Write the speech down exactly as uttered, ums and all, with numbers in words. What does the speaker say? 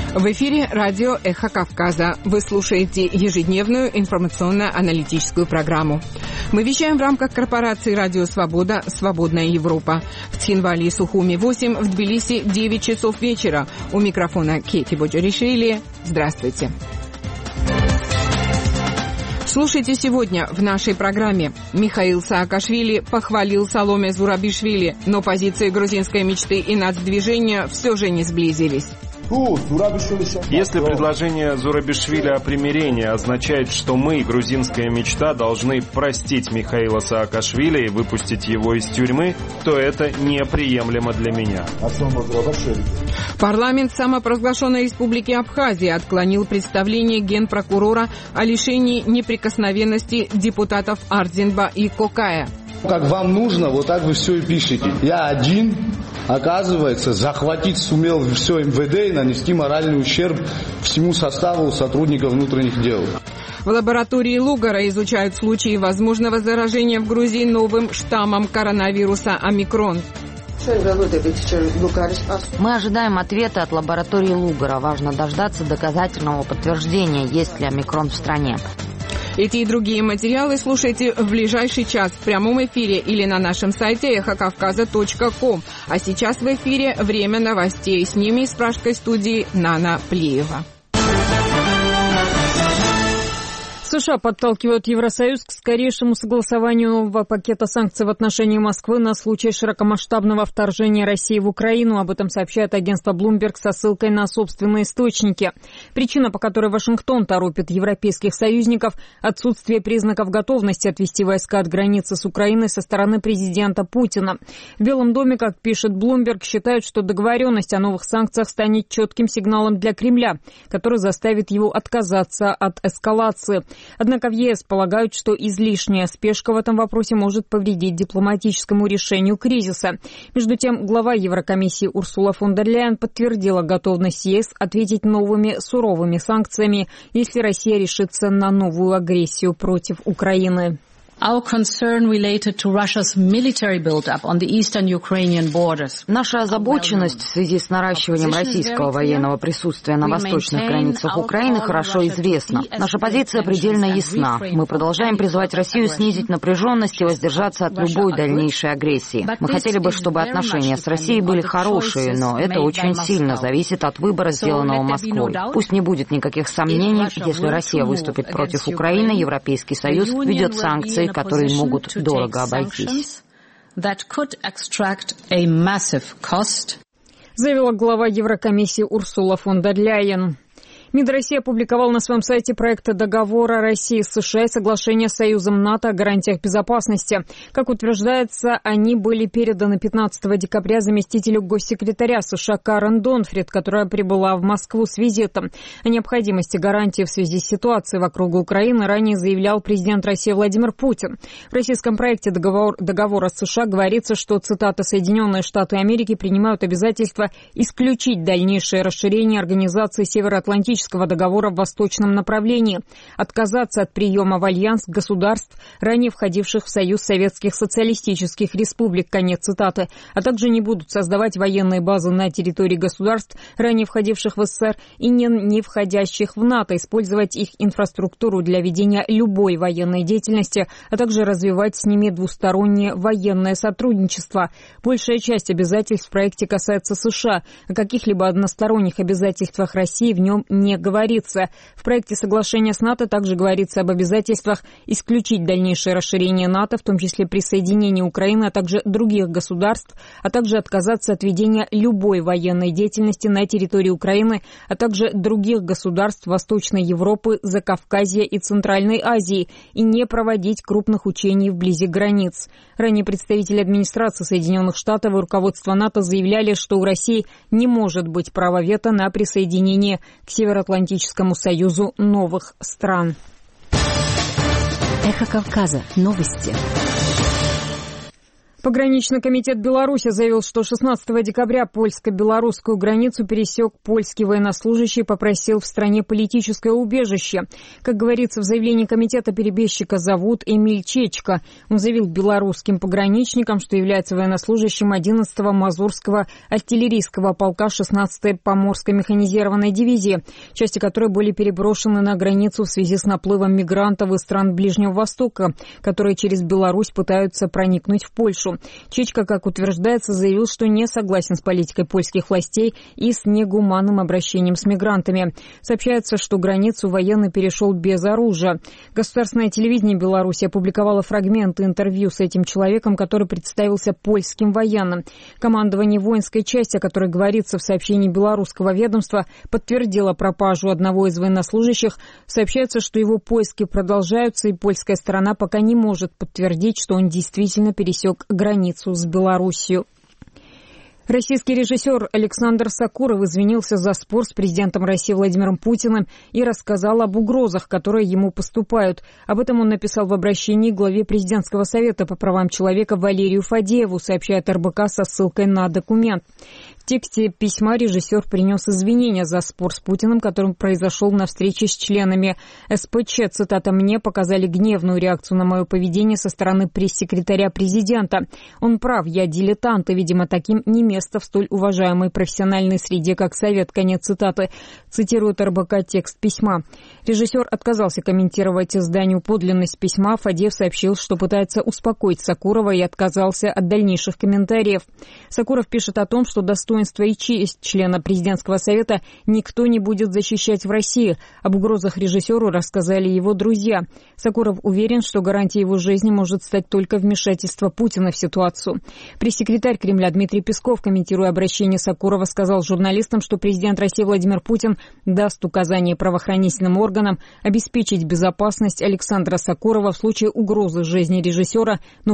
В эфире радио «Эхо Кавказа». Вы слушаете ежедневную информационно-аналитическую программу. Мы вещаем в рамках корпорации «Радио Свобода. Свободная Европа». В Тхинвале и Сухуми восемь, в Тбилиси девять часов вечера. У микрофона Кейти Боджаришвили. Здравствуйте. Слушайте сегодня в нашей программе. Михаил Саакашвили похвалил Саломе Зурабишвили, но позиции грузинской мечты и нацдвижения все же не сблизились. Если предложение Зурабишвили о примирении означает, что мы, грузинская мечта, должны простить Михаила Саакашвили и выпустить его из тюрьмы, то это неприемлемо для меня. Парламент самопровозглашенной республики Абхазия отклонил представление генпрокурора о лишении неприкосновенности депутатов Ардзинба и Кокая. Как вам нужно, вот так вы все и пишете. Я один, оказывается, захватить сумел все эм вэ дэ и нанести моральный ущерб всему составу сотрудников внутренних дел. В лаборатории Лугара изучают случаи возможного заражения в Грузии новым штаммом коронавируса омикрон. Мы ожидаем ответа от лаборатории Лугара. Важно дождаться доказательного подтверждения, есть ли омикрон в стране. Эти и другие материалы слушайте в ближайший час в прямом эфире или на нашем сайте эхо кавказа точка ком. А сейчас в эфире время новостей. С ними из пражской студии Нана Плиева. США подталкивают Евросоюз к скорейшему согласованию нового пакета санкций в отношении Москвы на случай широкомасштабного вторжения России в Украину. Об этом сообщает агентство Bloomberg со ссылкой на собственные источники. Причина, по которой Вашингтон торопит европейских союзников – отсутствие признаков готовности отвести войска от границы с Украиной со стороны президента Путина. В Белом доме, как пишет Bloomberg, считают, что договоренность о новых санкциях станет четким сигналом для Кремля, который заставит его отказаться от эскалации. Однако в ЕС полагают, что излишняя спешка в этом вопросе может повредить дипломатическому решению кризиса. Между тем, глава Еврокомиссии Урсула фон дер Ляйен подтвердила готовность ЕС ответить новыми суровыми санкциями, если Россия решится на новую агрессию против Украины. Our concern related to Russia's military build-up on the eastern Ukrainian borders. Наша озабоченность в связи с наращиванием российского военного присутствия на восточных границах Украины хорошо известна. Наша позиция предельно ясна. Мы продолжаем призывать Россию снизить напряженность и воздержаться от любой дальнейшей агрессии. Мы хотели бы, чтобы отношения с Россией были хорошие, но это очень сильно зависит от выбора, сделанного Москвой. Пусть не будет никаких сомнений, если Россия выступит против Украины, Европейский Союз введет санкции, которые могут дорого обойтись. Заявила глава Еврокомиссии Урсула фон дер Ляйен. МИД России опубликовал на своем сайте проект договора России с США и соглашения с Союзом НАТО о гарантиях безопасности. Как утверждается, они были переданы пятнадцатого декабря заместителю госсекретаря США Карен Донфрид, которая прибыла в Москву с визитом. О необходимости гарантий в связи с ситуацией вокруг Украины ранее заявлял президент России Владимир Путин. В российском проекте договор, договора с США говорится, что, цитата, «Соединенные Штаты Америки принимают обязательство исключить дальнейшее расширение организации Североатлантического договора в восточном направлении, отказаться от приема в альянс государств, ранее входивших в Союз Советских Социалистических Республик», конец цитаты, а также не будут создавать военные базы на территории государств, ранее входивших в СССР и не, не входящих в НАТО, использовать их инфраструктуру для ведения любой военной деятельности, а также развивать с ними двустороннее военное сотрудничество. Большая часть обязательств в проекте касается США. О каких-либо односторонних обязательствах России в нем не говорится. В проекте соглашения с НАТО также говорится об обязательствах исключить дальнейшее расширение НАТО, в том числе присоединение Украины, а также других государств, а также отказаться от ведения любой военной деятельности на территории Украины, а также других государств Восточной Европы, Закавказья и Центральной Азии и не проводить крупных учений вблизи границ. Ранее представители администрации Соединенных Штатов и руководства НАТО заявляли, что у России не может быть права вето на присоединение к Североатлантическому союзу новых стран. Эхо Кавказа. Новости. Пограничный комитет Беларуси заявил, что шестнадцатого декабря польско-белорусскую границу пересек польский военнослужащий и попросил в стране политическое убежище. Как говорится в заявлении комитета, перебежчика зовут Эмиль Чечко. Он заявил белорусским пограничникам, что является военнослужащим одиннадцатого Мазурского артиллерийского полка шестнадцатой Поморской механизированной дивизии, части которой были переброшены на границу в связи с наплывом мигрантов из стран Ближнего Востока, которые через Беларусь пытаются проникнуть в Польшу. Чечко, как утверждается, заявил, что не согласен с политикой польских властей и с негуманным обращением с мигрантами. Сообщается, что границу военный перешел без оружия. Государственное телевидение Беларуси опубликовало фрагменты интервью с этим человеком, который представился польским военным. Командование воинской части, о которой говорится в сообщении белорусского ведомства, подтвердило пропажу одного из военнослужащих. Сообщается, что его поиски продолжаются, и польская сторона пока не может подтвердить, что он действительно пересек границу с Белоруссией. Российский режиссер Александр Сокуров извинился за спор с президентом России Владимиром Путиным и рассказал об угрозах, которые ему поступают. Об этом он написал в обращении к главе президентского совета по правам человека Валерию Фадееву, сообщает эр бэ ка со ссылкой на документ. В тексте письма режиссер принес извинения за спор с Путиным, который произошел на встрече с членами эс пэ че. Цитата: «Мне показали гневную реакцию на мое поведение со стороны пресс-секретаря президента. Он прав, я дилетант, и, видимо, таким не место в столь уважаемой профессиональной среде, как совет». Конец цитаты. Цитирует эр бэ ка текст письма. Режиссер отказался комментировать изданию подлинность письма. Фадеев сообщил, что пытается успокоить Сокурова, и отказался от дальнейших комментариев. Сокуров пишет о том, что достоинство и честь члена президентского совета никто не будет защищать в России. Об угрозах режиссеру рассказали его друзья. Сокуров уверен, что гарантией его жизни может стать только вмешательство Путина в ситуацию. Пресс-секретарь Кремля Дмитрий Песков, комментируя обращение Сокурова, сказал журналистам, что президент России Владимир Путин даст указание правоохранительным органам обеспечить безопасность Александра Сокурова в случае угрозы жизни режиссера, но